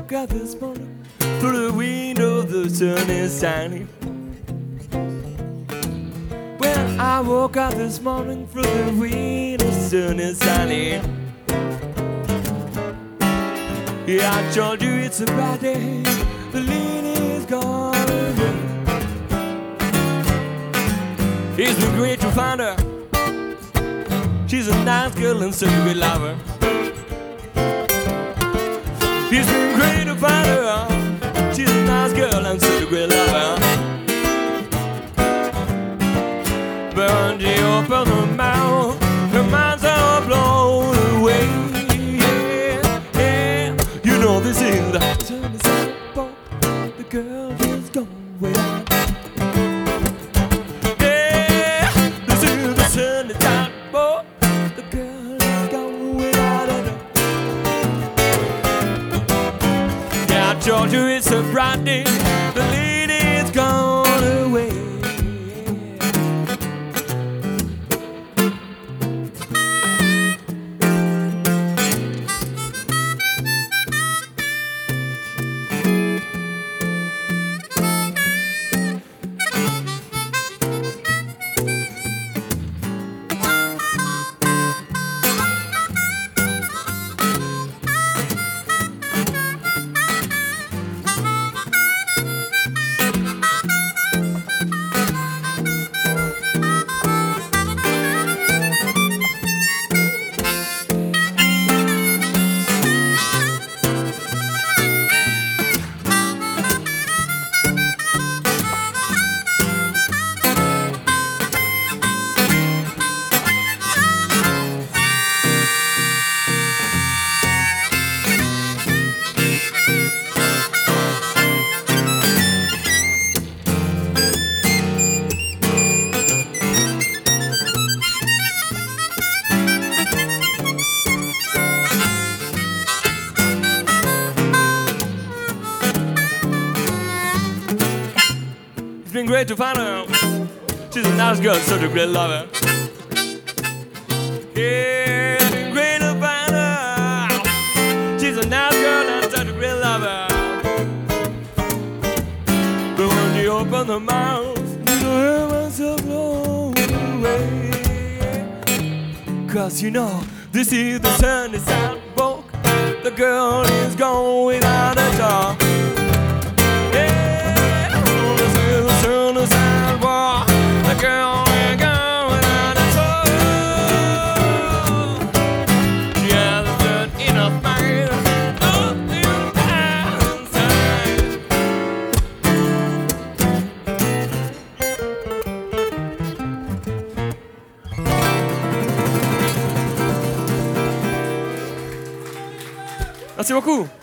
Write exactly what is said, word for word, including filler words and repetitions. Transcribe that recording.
woke up this morning, through the window the sun is shining. When I woke up this morning, through the window the sun is shining. Yeah, I told you it's a bad day, the lady's gone away. It's been great to find her. She's a nice girl and such a good lover. It's been great to find her. She's a nice girl and such a great lover. But when she opens her mouth, her mind's all blown away. Yeah, yeah. You know this is the turn is up, boy. The girl is gone way out. Yeah, this is the sun is out, boy. The girl is gone without a doubt. Yeah, I told you it's a bright day. The lady's gone away. It's been great to find her. She's a nice girl, such a great lover. Yeah, it's been great to find her. She's a nice girl and such a great lover. But when she opens her mouth, you know her mind's so blown away. Cause you know, this is the sun is out, broke. The girl is gone without a talk. The girl ain't gone without a soul. She hasn't done enough pain, nothing inside. Merci beaucoup.